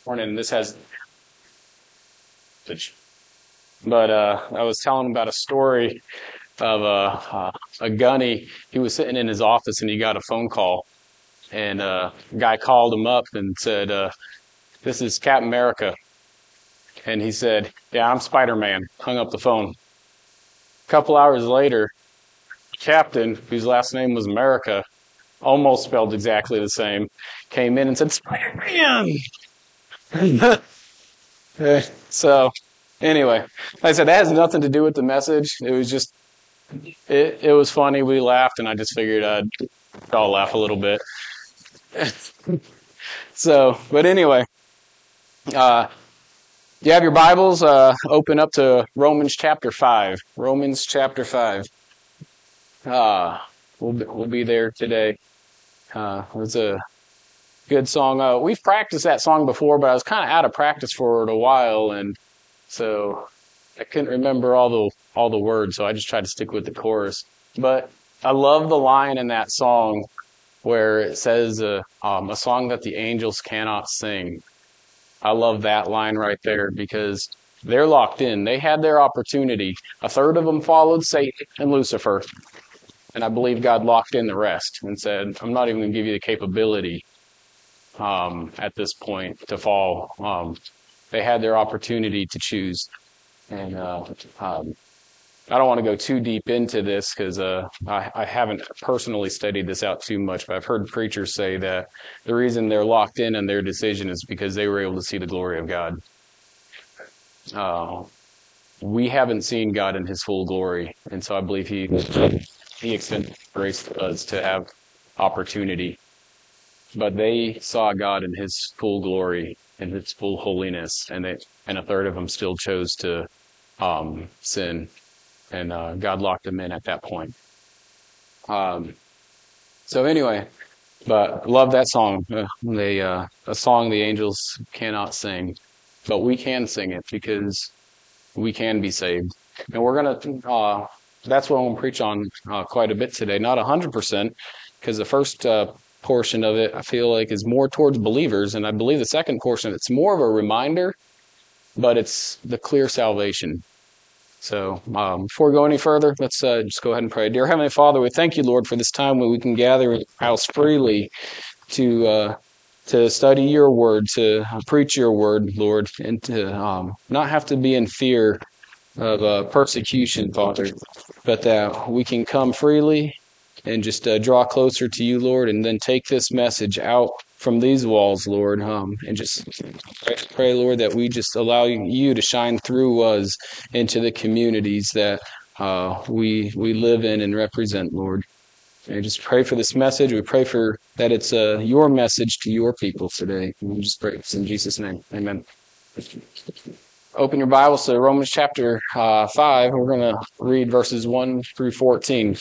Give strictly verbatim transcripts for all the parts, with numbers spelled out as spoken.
morning, and this has, but uh, I was telling him about a story of a, uh, a gunny. He was sitting in his office and he got a phone call, and uh, a guy called him up and said, uh, "This is Captain America," and he said, "Yeah, I'm Spider-Man." Hung up the phone. A couple hours later, Captain, whose last name was America, almost spelled exactly the same, came in and said, "Spider-Man." So, anyway, like I said, that has nothing to do with the message. It was just, it, it was funny. We laughed, and I just figured I'd all laugh a little bit. So, but anyway, uh, you have your Bibles, uh, open up to Romans chapter five. Romans chapter five. Uh, we'll, we'll be there today. Uh, it was a good song. Uh, we've practiced that song before, but I was kind of out of practice for it a while, and so I couldn't remember all the all the words, so I just tried to stick with the chorus. But I love the line in that song where it says, uh, um, a song that the angels cannot sing. I love that line right there because they're locked in. They had their opportunity. A third of them followed Satan and Lucifer, and I believe God locked in the rest and said, "I'm not even going to give you the capability um, at this point to fall." Um, they had their opportunity to choose. And uh, um, I don't want to go too deep into this because uh, I, I haven't personally studied this out too much, but I've heard preachers say that the reason they're locked in on their decision is because they were able to see the glory of God. Uh, we haven't seen God in his full glory, and so I believe he he extended grace to us to have opportunity. But they saw God in his full glory and his full holiness, and they, and a third of them still chose to um, sin. And uh, God locked them in at that point. Um, so anyway, but love that song. Uh, they, uh, a song the angels cannot sing, but we can sing it because we can be saved. And we're going to, uh, that's what I'm going to preach on uh, quite a bit today. Not one hundred percent, because the first uh, portion of it, I feel like, is more towards believers. And I believe the second portion, it's more of a reminder, but it's the clear salvation. So um, before we go any further, let's uh, just go ahead and pray. Dear Heavenly Father, we thank you, Lord, for this time when we can gather in your house freely to uh, to study your word, to preach your word, Lord, and to um, not have to be in fear of uh, persecution, Father, but that we can come freely and just uh, draw closer to you, Lord, and then take this message out from these walls, Lord, um, and just pray, pray, Lord, that we just allow you to shine through us into the communities that uh, we we live in and represent, Lord. And just pray for this message. We pray for that it's uh, your message to your people today. And we just pray this in Jesus' name. Amen. Open your Bibles to Romans chapter uh, five. We're going to read verses one through fourteen.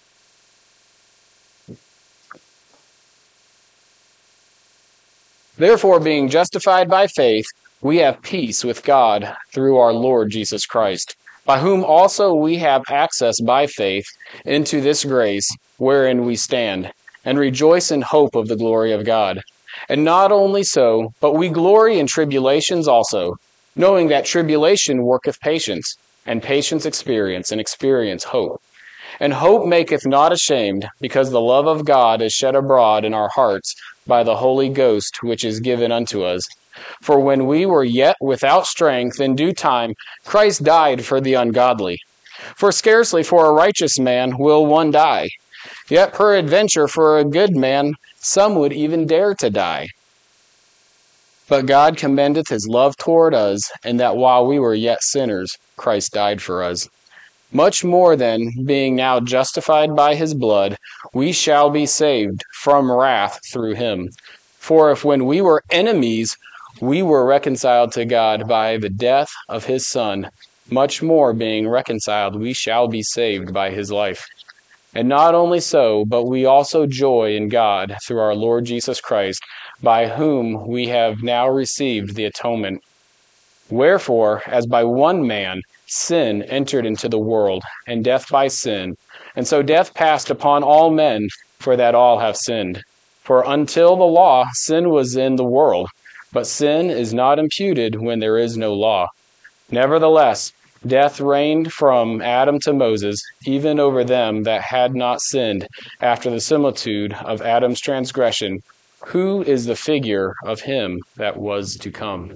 Therefore, being justified by faith, we have peace with God through our Lord Jesus Christ, by whom also we have access by faith into this grace wherein we stand, and rejoice in hope of the glory of God. And not only so, but we glory in tribulations also, knowing that tribulation worketh patience, and patience experience, and experience hope. And hope maketh not ashamed, because the love of God is shed abroad in our hearts by the Holy Ghost which is given unto us. For when we were yet without strength, in due time Christ died for the ungodly. For scarcely for a righteous man will one die, yet peradventure for a good man some would even dare to die. But God commendeth his love toward us, and that while we were yet sinners, Christ died for us. Much more then, being now justified by his blood, we shall be saved from wrath through him. For if when we were enemies, we were reconciled to God by the death of his Son, much more being reconciled, we shall be saved by his life. And not only so, but we also joy in God through our Lord Jesus Christ, by whom we have now received the atonement. Wherefore, as by one man sin entered into the world, and death by sin, and so death passed upon all men, for that all have sinned. For until the law, sin was in the world, But sin is not imputed when there is no law. Nevertheless, death reigned from Adam to Moses, even over them that had not sinned, after the similitude of Adam's transgression, who is the figure of him that was to come.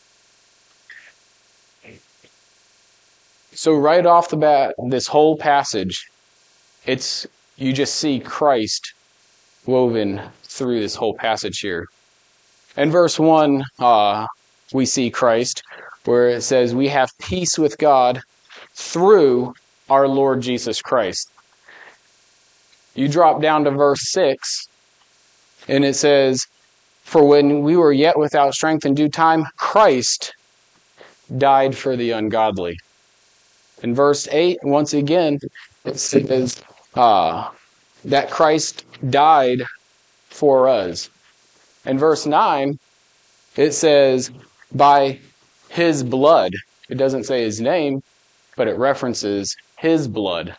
So right off the bat, this whole passage, it's you just see Christ woven through this whole passage here. In verse one, uh, we see Christ, where it says, we have peace with God through our Lord Jesus Christ. You drop down to verse six, and it says, for when we were yet without strength in due time, Christ died for the ungodly. In verse eight, once again, it says uh, that Christ died for us. In verse nine, it says, by his blood. It doesn't say his name, but it references his blood.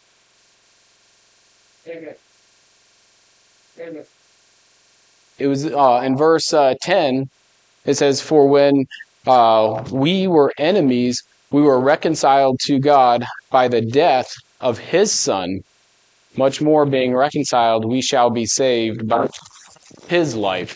Amen. Amen. It was uh, in verse uh, ten, it says, for when uh, we were enemies, we were reconciled to God by the death of his Son. Much more being reconciled, we shall be saved by his life.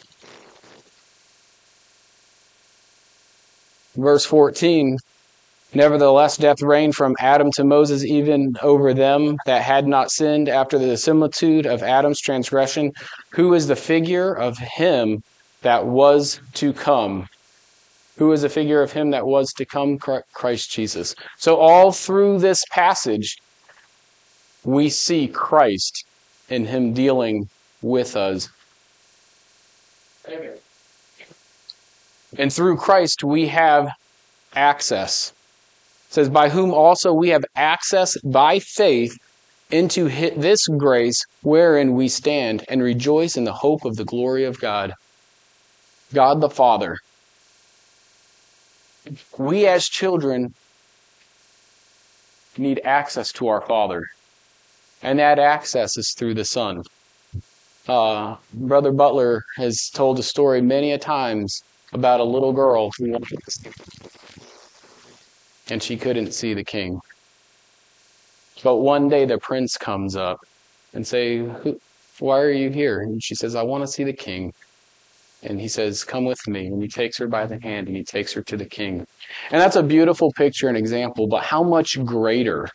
Verse fourteen, nevertheless, death reigned from Adam to Moses, even over them that had not sinned, after the similitude of Adam's transgression, who is the figure of him that was to come. Who is the figure of him that was to come? Christ Jesus. So all through this passage, we see Christ and him dealing with us. Amen. And through Christ, we have access. It says, by whom also we have access by faith into this grace wherein we stand and rejoice in the hope of the glory of God. God the Father. We as children need access to our Father. And that access is through the Son. Uh, Brother Butler has told a story many a times about a little girl who wanted to see, and she couldn't see the king. But one day the prince comes up and say, why are you here? And she says, I want to see the king. And he says, come with me. And he takes her by the hand and he takes her to the king. And that's a beautiful picture and example, but how much greater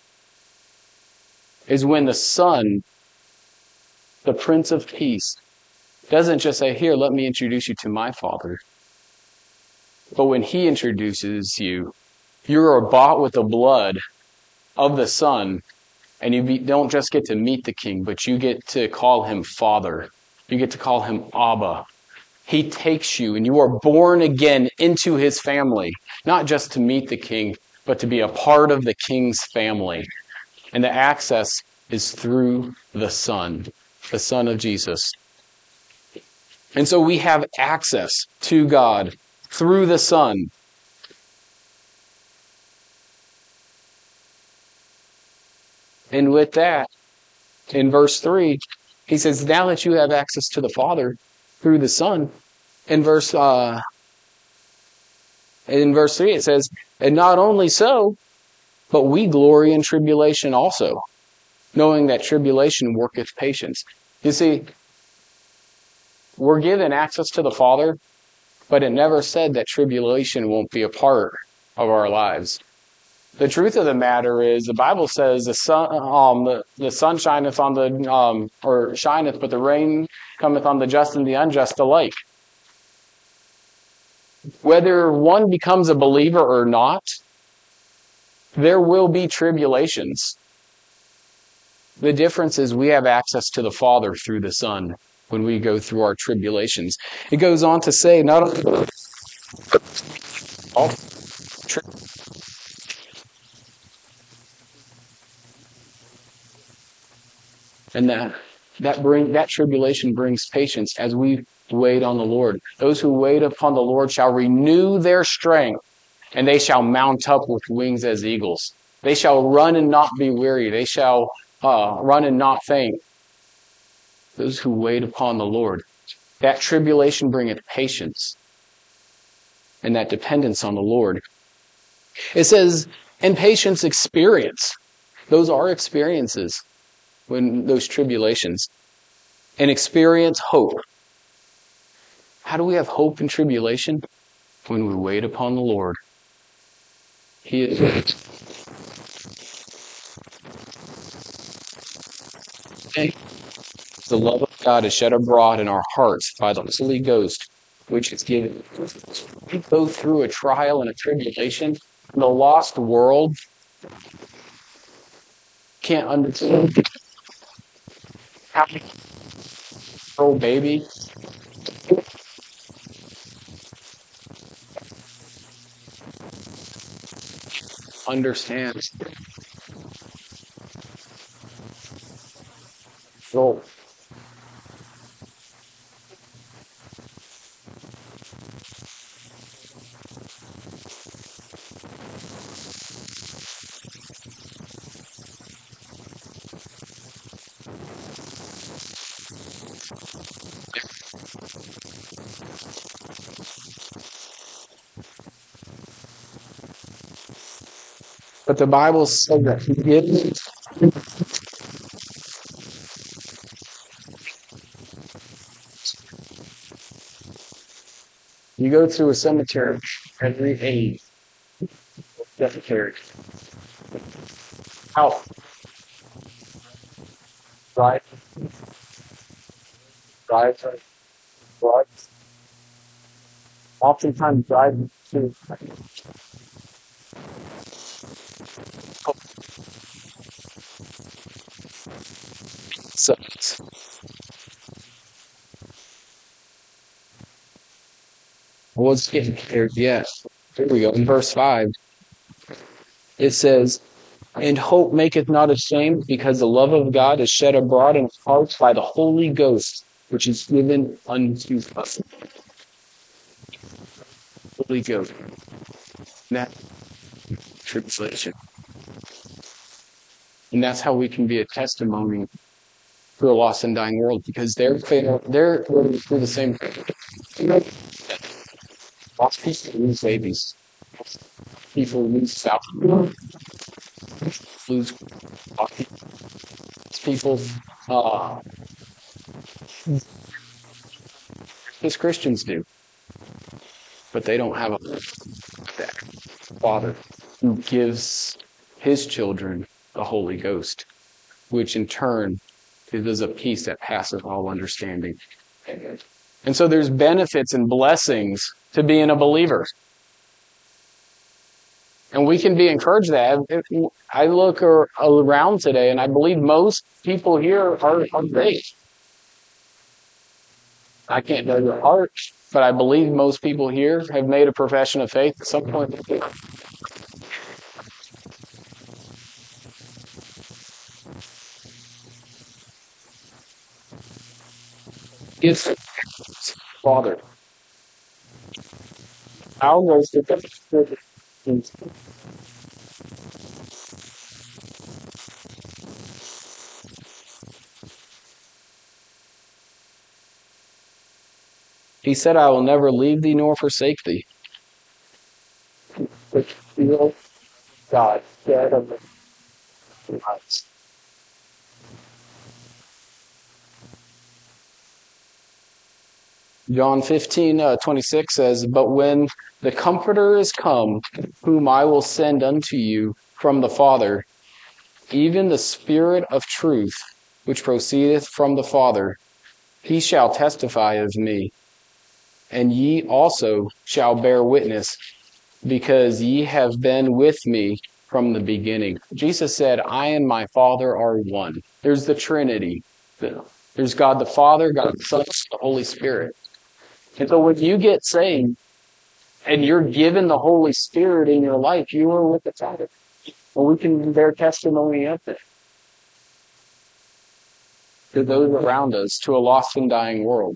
is when the Son, the Prince of Peace, doesn't just say, here, let me introduce you to my Father. But when he introduces you, you are bought with the blood of the Son, and you be, don't just get to meet the King, but you get to call him Father. You get to call him Abba. He takes you, and you are born again into his family, not just to meet the King, but to be a part of the King's family. And the access is through the Son, the Son of Jesus. And so we have access to God through the Son. And with that, in verse three, he says, now that you have access to the Father through the Son, in verse uh, in verse three it says, and not only so, but we glory in tribulation also, knowing that tribulation worketh patience. You see, we're given access to the Father, but it never said that tribulation won't be a part of our lives. The truth of the matter is, the Bible says the sun, um, the, the sun shineth on the, um, or shineth, but the rain cometh on the just and the unjust alike. Whether one becomes a believer or not, there will be tribulations. The difference is we have access to the Father through the Son when we go through our tribulations. It goes on to say, not only all tri- and that that bring that tribulation brings patience as we wait on the Lord. Those who wait upon the Lord shall renew their strength, and they shall mount up with wings as eagles. They shall run and not be weary. They shall uh, run and not faint. Those who wait upon the Lord. That tribulation bringeth patience. and that dependence on the Lord. It says, and patience experience. Those are experiences when those tribulations. And experience hope. How do we have hope in tribulation? When we wait upon the Lord. He is. The love of God is shed abroad in our hearts by the Holy Ghost, which is given. We go through a trial and a tribulation. The lost world can't understand how to grow a baby. Understands. So, but the Bible says that He gives. You go through a cemetery every age. Cemetery. How? Drive. Drive. Drive. Oftentimes drive to sucks. Well, it's getting there. Yes. Here we go. In verse five, it says, and hope maketh not ashamed, because the love of God is shed abroad in hearts by the Holy Ghost, which is given unto us. Holy Ghost. That tribulation. And that's how we can be a testimony to a lost and dying world, because they're they're going through the same thing. Lost people lose babies. People lose spouses. Lose people. Uh, as Christians do, but they don't have a Father who gives His children the Holy Ghost, which in turn is a peace that passeth all understanding. And so there's benefits and blessings to being a believer. And we can be encouraged that. If I look around today, and I believe most people here are, are faith. I can't know your heart, but I believe most people here have made a profession of faith at some point. It's Father. How was the He said, I will never leave thee nor forsake thee. Which feel God dead of the hearts. John fifteen, uh, twenty-six says, but when the Comforter is come, whom I will send unto you from the Father, even the Spirit of truth, which proceedeth from the Father, He shall testify of me. And ye also shall bear witness, because ye have been with me from the beginning. Jesus said, I and my Father are one. There's the Trinity. There's God the Father, God the Son, the Holy Spirit. And so when you get saved, and you're given the Holy Spirit in your life, you are with the Father. And we can bear testimony of it to those around us, to a lost and dying world.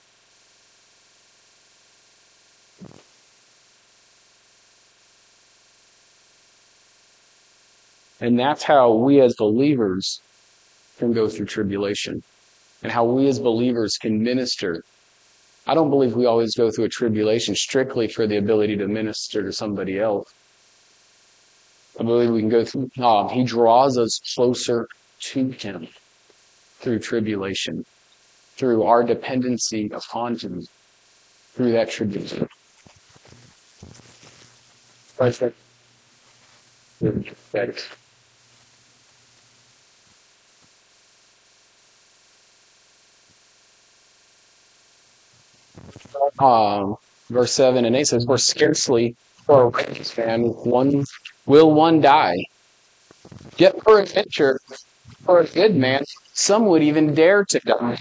And that's how we as believers can go through tribulation, and how we as believers can minister I don't believe we always go through a tribulation strictly for the ability to minister to somebody else. I believe we can go through, um, he draws us closer to him through tribulation, through our dependency upon him, through that tribulation. Right. Um, verse seven and eight says, "For scarcely for a righteous man one will one die. Yet peradventure for a good man some would even dare to die."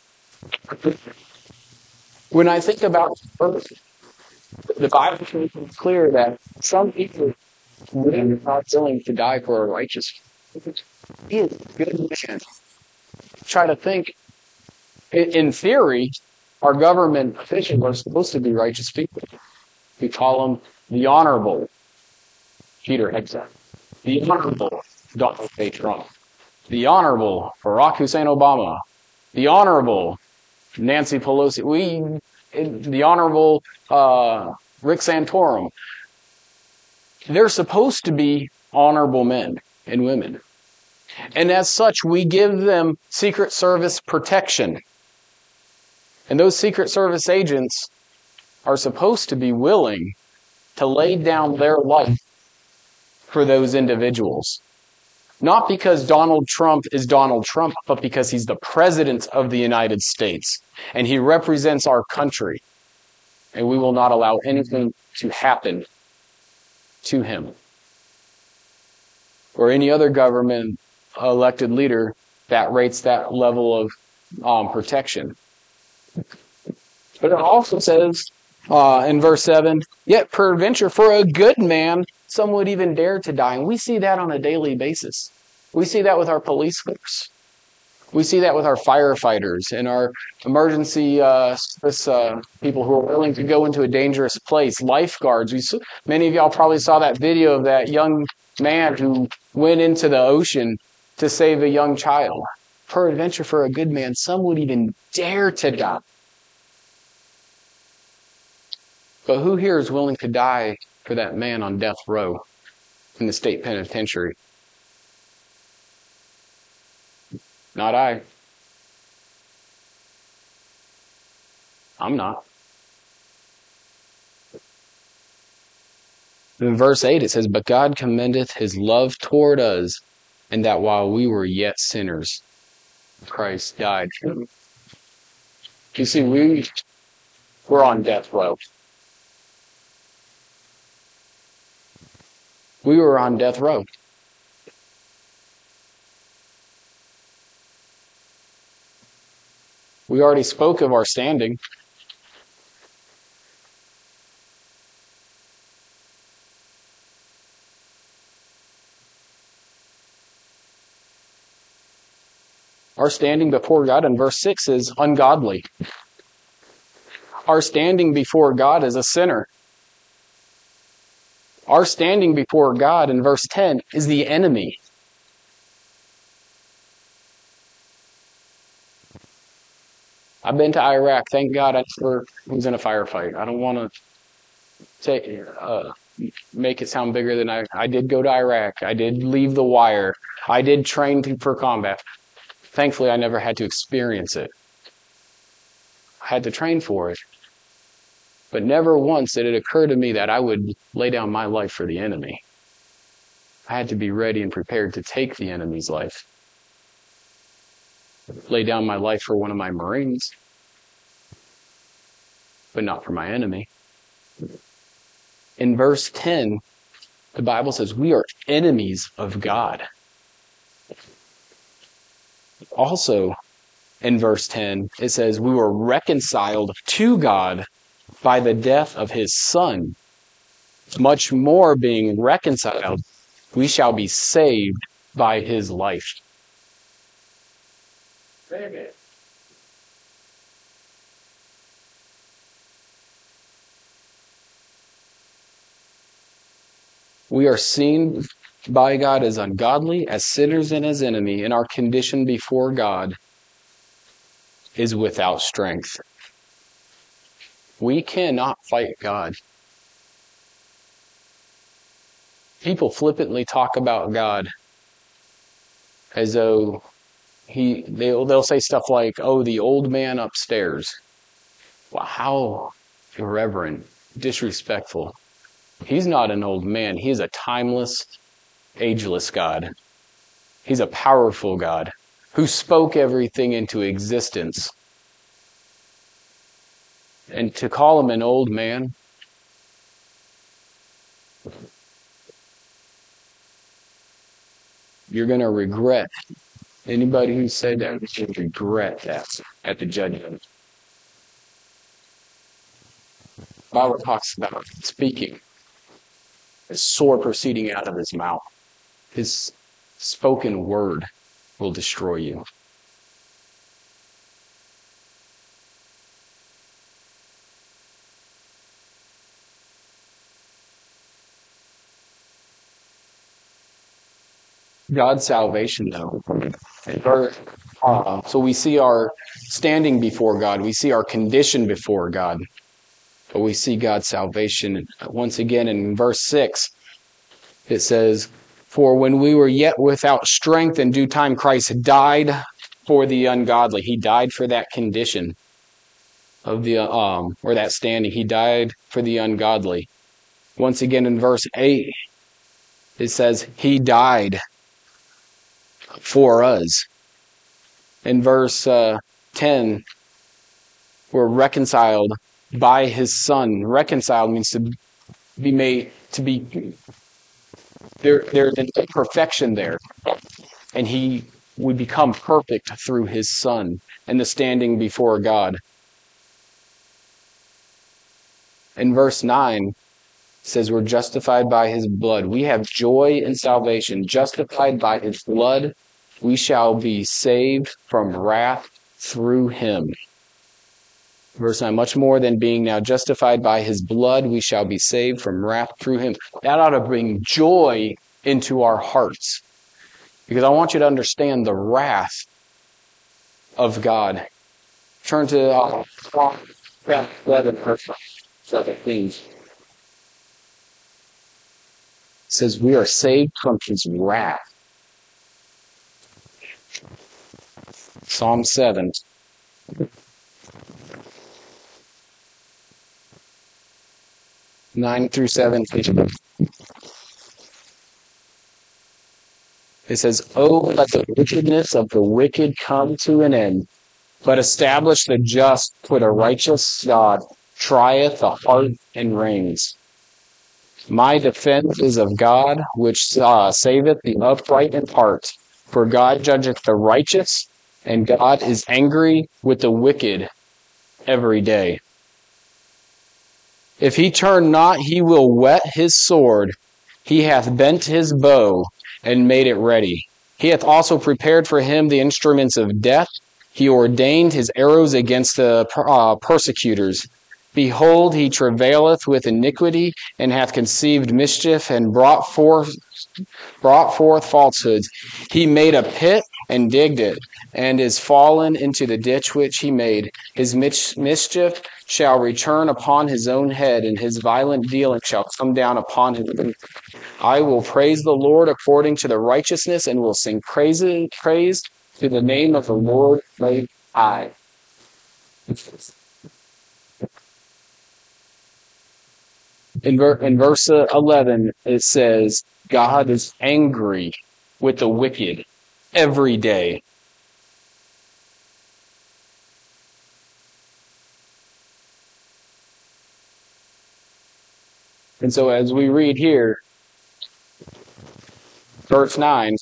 When I think about earth, the Bible makes it clear that some people are not willing to die for a righteous man. He is a good man. Try to think. In theory, our government officials are supposed to be righteous people. We call them the Honorable Peter Hegseth, the Honorable Donald J. Trump, the Honorable Barack Hussein Obama, the Honorable Nancy Pelosi, we, the Honorable uh, Rick Santorum. They're supposed to be honorable men and women. And as such, we give them Secret Service protection. And those Secret Service agents are supposed to be willing to lay down their life for those individuals. Not because Donald Trump is Donald Trump, but because he's the President of the United States. And he represents our country. And we will not allow anything to happen to him. Or any other government elected leader that rates that level of um, protection. But it also says uh, in verse seven, "Yet peradventure for a good man some would even dare to die." And we see that on a daily basis. We see that with our police force. We see that with our firefighters and our emergency uh, service, uh, people who are willing to go into a dangerous place, lifeguards. We saw, many of y'all probably saw that video of that young man who went into the ocean to save a young child. Peradventure for a good man, some would even dare to die. But who here is willing to die for that man on death row in the state penitentiary? Not I. I'm not. In verse eight it says, "But God commendeth his love toward us, and that while we were yet sinners, Christ died." You see, we, we're on death row. We were on death row. We already spoke of our standing. Our standing before God in verse six is ungodly. Our standing before God is a sinner. Our standing before God in verse ten is the enemy. I've been to Iraq. Thank God I never was in a firefight. I don't want to take, uh, make it sound bigger than I... I did go to Iraq. I did leave the wire. I did train for combat. Thankfully, I never had to experience it. I had to train for it. But never once did it occur to me that I would lay down my life for the enemy. I had to be ready and prepared to take the enemy's life. Lay down my life for one of my Marines, but not for my enemy. In verse ten, the Bible says we are enemies of God. Also, in verse ten, it says we were reconciled to God by the death of his Son. Much more being reconciled, we shall be saved by his life. Amen. We are seen by God as ungodly, as sinners and as enemy, and our condition before God is without strength. We cannot fight God. People flippantly talk about God as though he they'll, they'll say stuff like, oh, the old man upstairs. Wow, how irreverent, disrespectful. He's not an old man. He is a timeless, ageless God. He's a powerful God who spoke everything into existence. And to call him an old man, you're going to regret. Anybody who said that should regret that at the judgment. The Bible talks about speaking, a sword proceeding out of his mouth. His spoken word will destroy you. God's salvation, though. Uh, so we see our standing before God. We see our condition before God. But we see God's salvation. Once again, in verse six, it says, for when we were yet without strength, in due time Christ died for the ungodly. He died for that condition of the, um, or that standing. He died for the ungodly. Once again, in verse eight, it says, he died for us. In verse uh, ten, we're reconciled by his Son. Reconciled means to be made, to be, there, there's an imperfection there. And he would become perfect through his Son and the standing before God. In verse nine, it says we're justified by his blood. We have joy in salvation. Justified by his blood, we shall be saved from wrath through him. Verse nine, much more than being now justified by his blood, we shall be saved from wrath through him. That ought to bring joy into our hearts. Because I want you to understand the wrath of God. Turn to uh, eleven, verse seventeen. It says we are saved from his wrath. Psalm seven. nine through seventeen. It says, oh, let the wickedness of the wicked come to an end, but establish the just, for the righteous God trieth the heart and reins. My defense is of God, which uh, saveth the upright in heart. For God judgeth the righteous, and God is angry with the wicked every day. If he turn not, he will whet his sword. He hath bent his bow, and made it ready. He hath also prepared for him the instruments of death. He ordained his arrows against the uh, persecutors. Behold, he travaileth with iniquity, and hath conceived mischief, and brought forth brought forth falsehoods. He made a pit, and digged it, and is fallen into the ditch which he made. His mis- mischief shall return upon his own head, and his violent dealing shall come down upon him. I will praise the Lord according to the righteousness, and will sing praise, praise to the name of the Lord Most High. In, ver- in verse eleven, it says, God is angry with the wicked every day. And so as we read here, verse nine,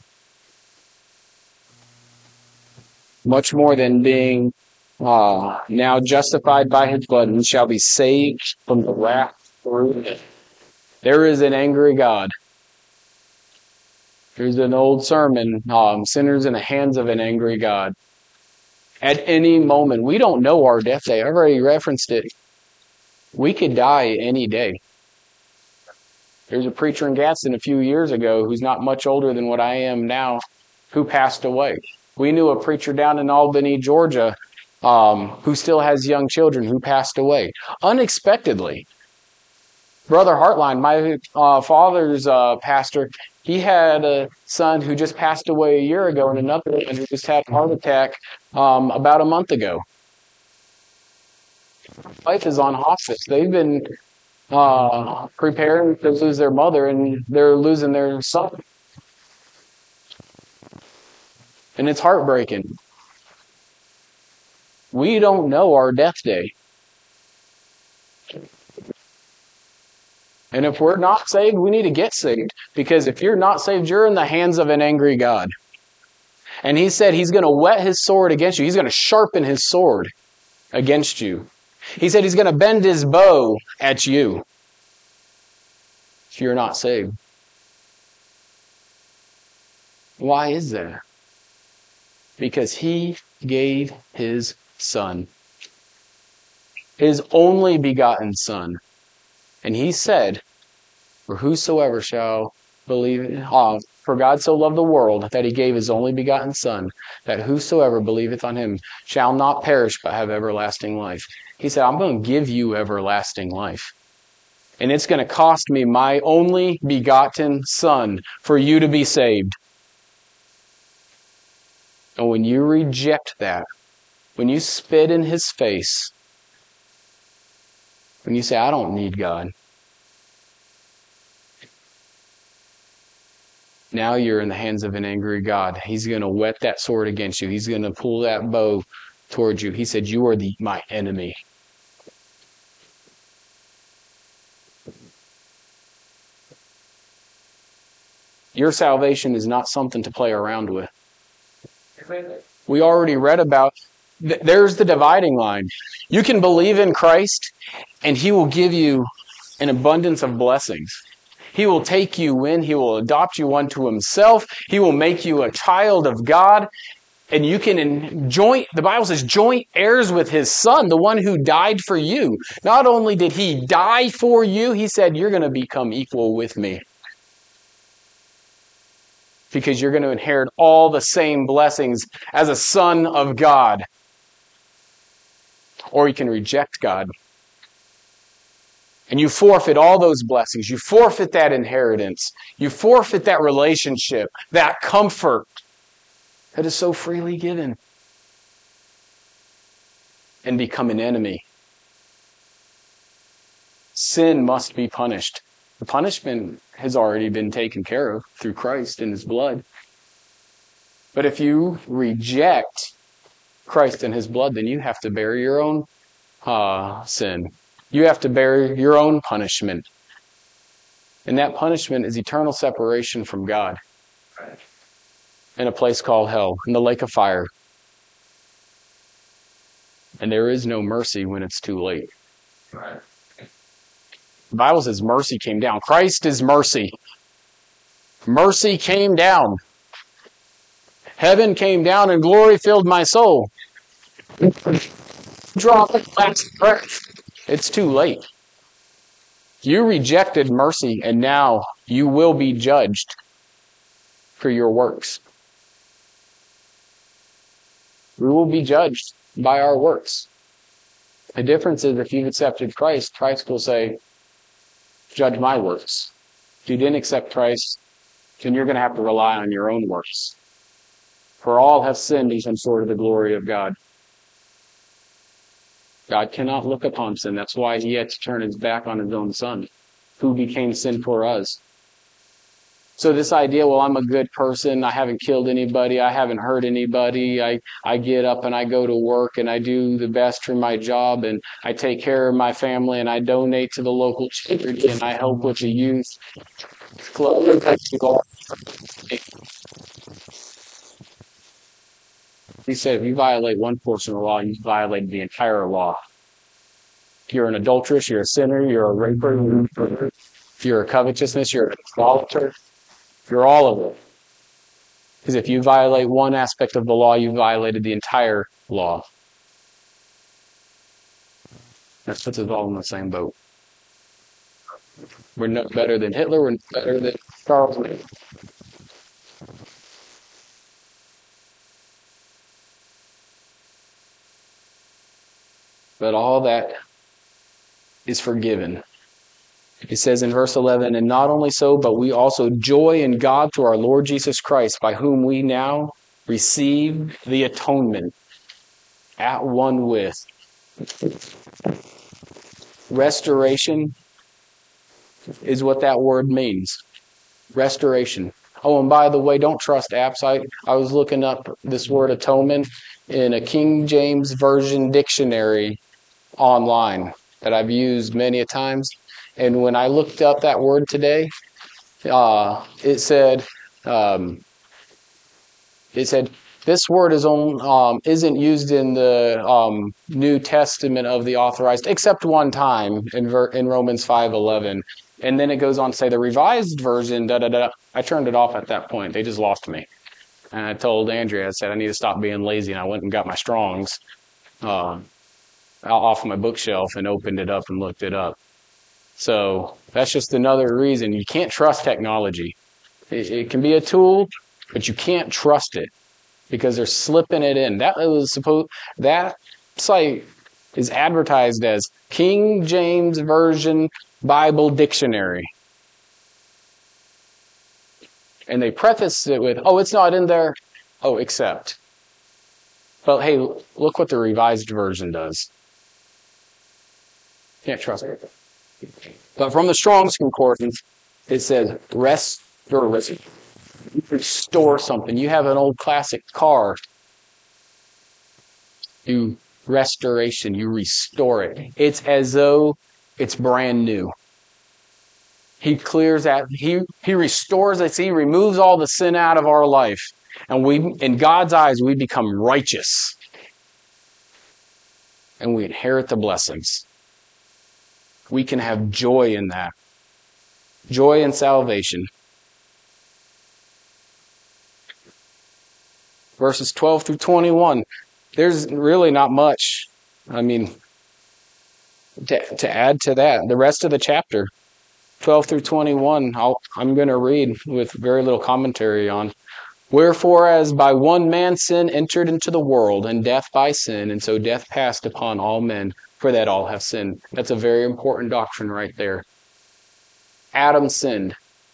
much more than being uh, now justified by his blood, we shall be saved from the wrath through him. There is an angry God. There's an old sermon, um, sinners in the hands of an angry God. At any moment, we don't know our death day. I've already referenced it. We could die any day. There's a preacher in Gadsden a few years ago who's not much older than what I am now, who passed away. We knew a preacher down in Albany, Georgia, um, who still has young children who passed away unexpectedly. Brother Hartline, my uh, father's uh, pastor, he had a son who just passed away a year ago, and another one who just had a heart attack um, about a month ago. Life is on hospice. They've been uh, preparing to lose their mother, and they're losing their son. And it's heartbreaking. We don't know our death day. And if we're not saved, we need to get saved. Because if you're not saved, you're in the hands of an angry God. And he said he's going to whet his sword against you. He's going to sharpen his sword against you. He said he's going to bend his bow at you if you're not saved. Why is that? Because he gave his son, his only begotten son. And he said, for whosoever shall believe, uh, for God so loved the world that he gave his only begotten son, that whosoever believeth on him shall not perish but have everlasting life. He said, I'm going to give you everlasting life. And it's going to cost me my only begotten son for you to be saved. And when you reject that, when you spit in his face, when you say, I don't need God, now you're in the hands of an angry God. He's going to whet that sword against you. He's going to pull that bow towards you. He said, you are the my enemy. Your salvation is not something to play around with. We already read about, th- there's the dividing line. You can believe in Christ, and he will give you an abundance of blessings. He will take you in. He will adopt you unto himself. He will make you a child of God. And you can joint, the Bible says, joint heirs with his son, the one who died for you. Not only did he die for you, he said, you're going to become equal with me. Because you're going to inherit all the same blessings as a son of God. Or you can reject God. And you forfeit all those blessings. You forfeit that inheritance. You forfeit that relationship, that comfort that is so freely given. And become an enemy. Sin must be punished. The punishment has already been taken care of through Christ and his blood. But if you reject Christ and his blood, then you have to bear your own uh, sin. You have to bear your own punishment. And that punishment is eternal separation from God in a place called hell, in the lake of fire. And there is no mercy when it's too late. The Bible says mercy came down. Christ is mercy. Mercy came down. Heaven came down and glory filled my soul. Draw the last breath. It's too late. You rejected mercy, and now you will be judged for your works. We will be judged by our works. The difference is if you've accepted Christ, Christ will say, judge my works. If you didn't accept Christ, then you're going to have to rely on your own works. For all have sinned and come short of the glory of God. God cannot look upon sin. That's why he had to turn his back on his own son, who became sin for us. So this idea, well, I'm a good person, I haven't killed anybody, I haven't hurt anybody, I, I get up and I go to work and I do the best for my job and I take care of my family and I donate to the local charity and I help with the youth club. He said, if you violate one portion of the law, you violate the entire law. If you're an adulteress, you're a sinner, you're a raper, if you're a covetousness, you're an idolater. You're all of it. Because if you violate one aspect of the law, you violated the entire law. That puts us all in the same boat. We're no better than Hitler, we're better than Charles Manson. but all that is forgiven. It says in verse eleven, and not only so, but we also joy in God through our Lord Jesus Christ, by whom we now receive the atonement at one with. Restoration is what that word means. Restoration. Oh, and by the way, don't trust apps. I, I was looking up this word atonement in a King James Version dictionary online that I've used many a times. And when I looked up that word today, uh, it said, um, it said, this word is on, um, isn't used in the um, New Testament of the authorized, except one time in, ver- in Romans five eleven. And then it goes on to say the Revised Version, da da da. I turned it off at that point. They just lost me. And I told Andrea, I said, I need to stop being lazy. And I went and got my Strong's uh, off my bookshelf and opened it up and looked it up. So that's just another reason. You can't trust technology. It, it can be a tool, but you can't trust it because they're slipping it in. That was supposed, that site is advertised as King James Version Bible Dictionary. And they preface it with, oh, it's not in there. Oh, except. But hey, look what the Revised Version does. Can't trust it. But from the Strong's Concordance, it says restoration. You restore something. You have an old classic car. You restoration. You restore it. It's as though it's brand new. He clears that. He he restores us. He removes all the sin out of our life, and we, in God's eyes, we become righteous, and we inherit the blessings. We can have joy in that. Joy in salvation. Verses twelve through twenty-one. There's really not much, I mean, to, to add to that. The rest of the chapter, twelve through twenty-one, I'll, I'm going to read with very little commentary on. Wherefore, as by one man sin entered into the world, and death by sin, and so death passed upon all men, for that all have sinned. That's a very important doctrine right there. Adam sinned,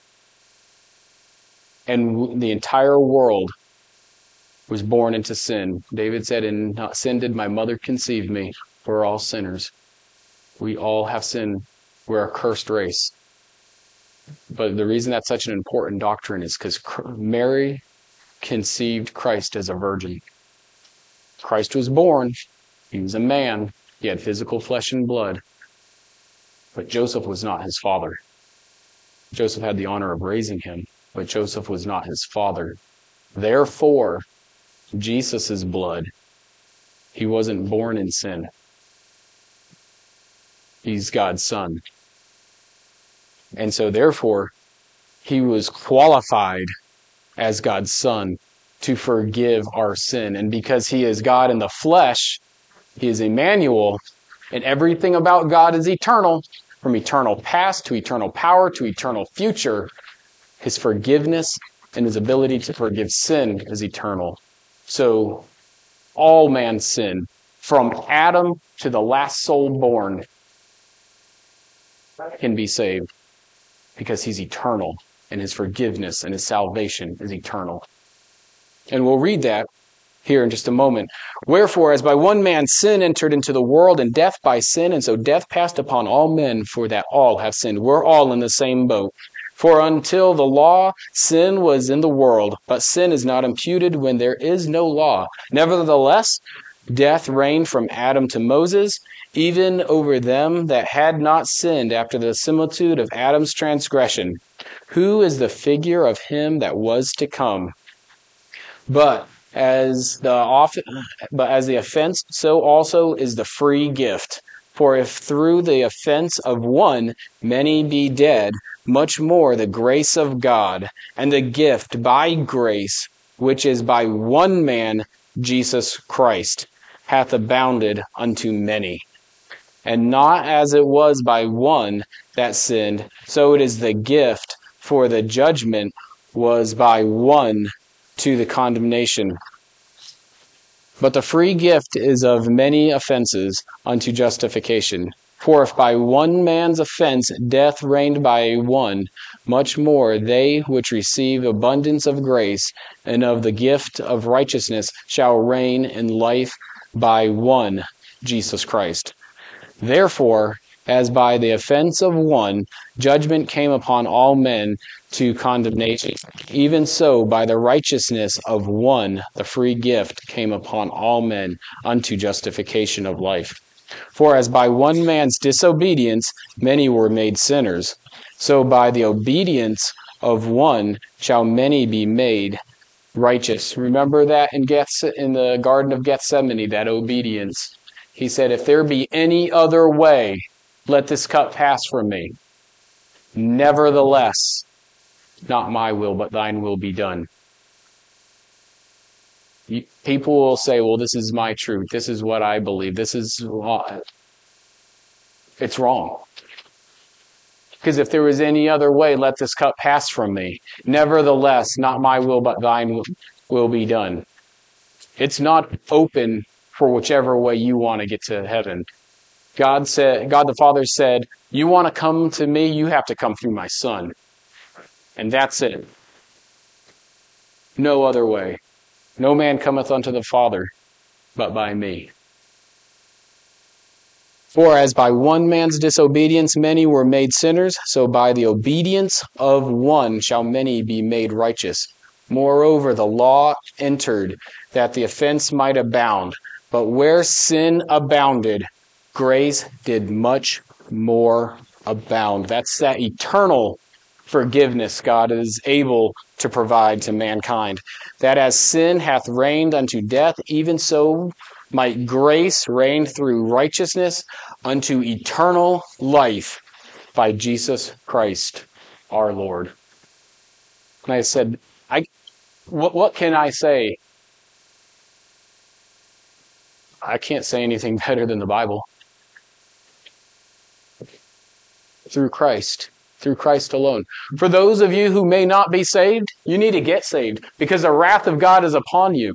and the entire world was born into sin. David said, in sin did my mother conceive me. We're all sinners. We all have sinned. We're a cursed race. But the reason that's such an important doctrine is because Mary conceived Christ as a virgin. Christ was born. He was a man. He had physical flesh and blood. But Joseph was not his father. Joseph had the honor of raising him, but Joseph was not his father. Therefore, Jesus' blood, he wasn't born in sin. He's God's son. And so therefore, he was qualified as God's son to forgive our sin. And because he is God in the flesh, he is Emmanuel, and everything about God is eternal, from eternal past to eternal power to eternal future. His forgiveness and his ability to forgive sin is eternal. So all man's sin, from Adam to the last soul born, can be saved because he's eternal, and his forgiveness and his salvation is eternal. And we'll read that here in just a moment. Wherefore, as by one man sin entered into the world, and death by sin, and so death passed upon all men, for that all have sinned. We're all in the same boat. For until the law, sin was in the world, but sin is not imputed when there is no law. Nevertheless, death reigned from Adam to Moses, even over them that had not sinned after the similitude of Adam's transgression, who is the figure of him that was to come. But as the off- but as the offense, so also is the free gift. For if through the offense of one many be dead, much more the grace of God, and the gift by grace, which is by one man, Jesus Christ, hath abounded unto many. And not as it was by one that sinned, so it is the gift, for the judgment was by one to the condemnation. But the free gift is of many offenses unto justification. For if by one man's offense death reigned by one, much more they which receive abundance of grace and of the gift of righteousness shall reign in life by one, Jesus Christ. Therefore, as by the offense of one, judgment came upon all men to condemnation, even so by the righteousness of one, the free gift came upon all men unto justification of life. For as by one man's disobedience many were made sinners, so by the obedience of one shall many be made righteous. Remember that in Geths- in the Garden of Gethsemane, that obedience. He said, if there be any other way, let this cup pass from me. Nevertheless, not my will, but thine will be done. People will say, well, this is my truth. This is what I believe. This is wrong. It's wrong. Because if there was any other way, let this cup pass from me. Nevertheless, not my will, but thine will be done. It's not open for whichever way you want to get to heaven. God said, God the Father said, you want to come to me, you have to come through my Son. And that's it. No other way. No man cometh unto the Father but by me. For as by one man's disobedience many were made sinners, so by the obedience of one shall many be made righteous. Moreover, the law entered that the offense might abound. But where sin abounded, grace did much more abound. That's that eternal forgiveness God is able to provide to mankind. That as sin hath reigned unto death, even so might grace reign through righteousness unto eternal life by Jesus Christ our Lord. And I said, I, what, what can I say? I can't say anything better than the Bible. Through Christ. Through Christ alone. For those of you who may not be saved, you need to get saved because the wrath of God is upon you.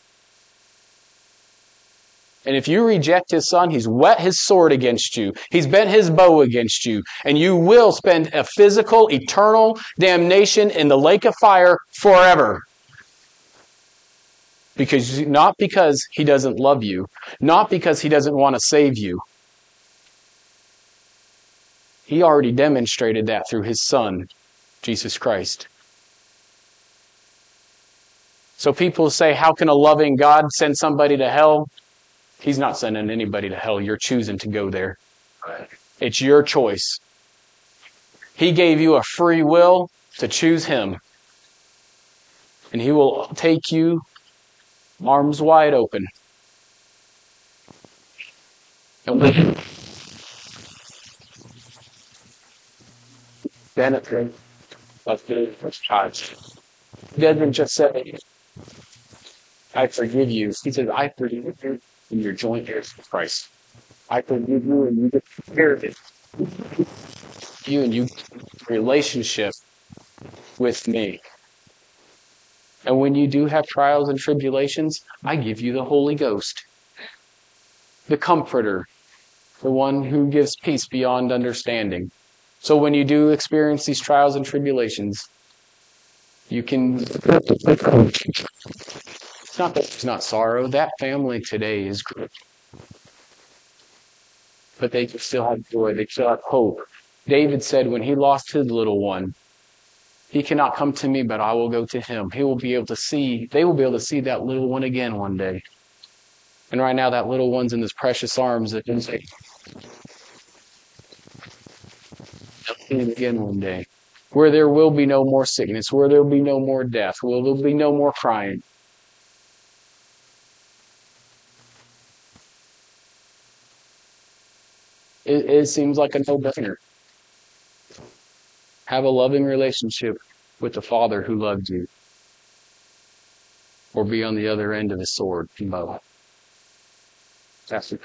And if you reject His Son, He's whet His sword against you. He's bent His bow against you. And you will spend a physical, eternal damnation in the lake of fire forever. Because not because He doesn't love you, not because He doesn't want to save you. He already demonstrated that through His Son, Jesus Christ. So people say, how can a loving God send somebody to hell? He's not sending anybody to hell. You're choosing to go there. It's your choice. He gave you a free will to choose Him. And He will take you arms wide open. Benefit of the child. He doesn't just say, I forgive you. He says, I forgive you and you're joint heirs with Christ. I forgive you and you get inherited. You and you relationship with me. And when you do have trials and tribulations, I give you the Holy Ghost. The Comforter. The one who gives peace beyond understanding. So when you do experience these trials and tribulations, you can... It's not that there's not sorrow. That family today is good. But they still have joy. They still have hope. David said when he lost his little one, he cannot come to me, but I will go to him. He will be able to see, they will be able to see that little one again one day. And right now that little one's in his precious arms that can say, I'll see him again one day. Where there will be no more sickness, where there will be no more death, where there will be no more crying. It, it seems like a no-brainer. Have a loving relationship with the Father who loved you. Or be on the other end of the sword and bow. That's it.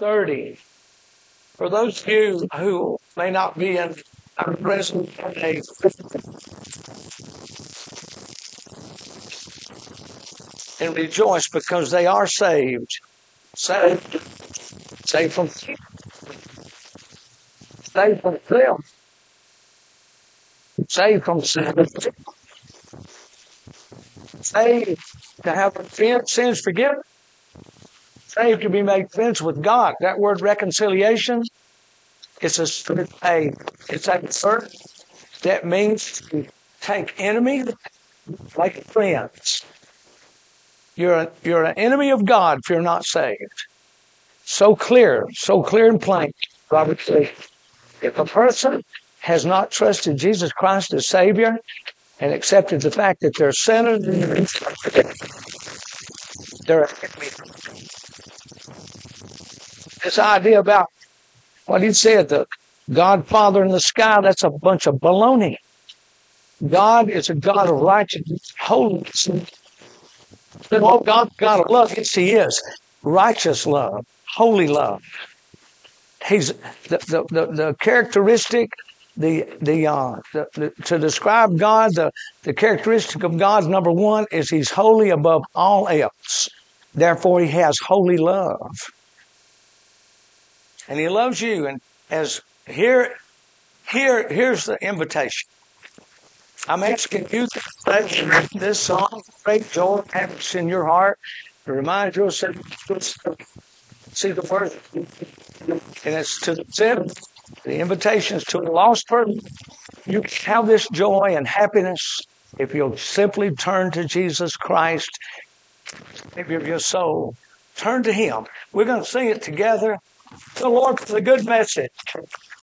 thirty. For those of you who may not be in our present day, and rejoice because they are saved. Saved. Saved from saved from them. Saved from sin. Saved to have sins forgiven. Saved to be made friends with God. That word reconciliation, it's a, a it's a word that means to take enemy like friends. You're a, you're an enemy of God if you're not saved. So clear, so clear and plain. Robert says, if a person has not trusted Jesus Christ as Savior and accepted the fact that they're sinners, they're an enemy. This idea about what he said, the God Father in the sky, that's a bunch of baloney. God is a God of righteousness, holiness. Oh, God, God of love. Yes, He is. Righteous love, holy love. He's the the the, the characteristic, the the, uh, the the to describe God, the the characteristic of God, number one, is He's holy above all else. Therefore, He has holy love, and He loves you. And as here, here, here's the invitation. I'm asking you to play this song, great joy, happiness in your heart, to remind yourself, see the word, and it's to the sin. The invitation is to a lost person. You can have this joy and happiness if you'll simply turn to Jesus Christ, Savior of your soul. Turn to Him. We're going to sing it together. The Lord for the good message.